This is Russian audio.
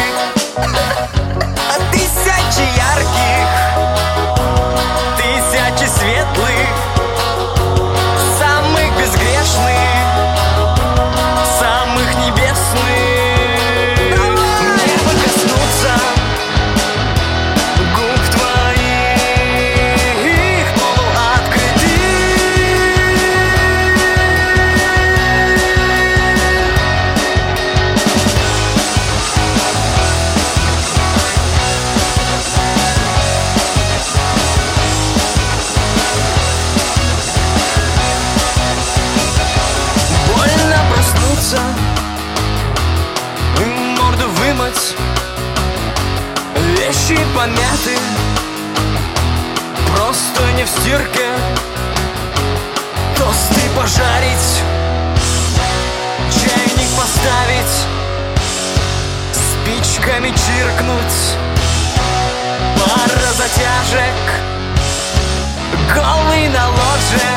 Тысячи ярких, тысячи светлых, самых безгрешных, самых небесных. Мне бы коснуться губ твоих полуоткрытых. Больно проснуться и морду вымыть, вещи помяты, просто не в стирке, тосты пожарить, чайник поставить, спичками чиркнуть, пара затяжек, голый на ложе.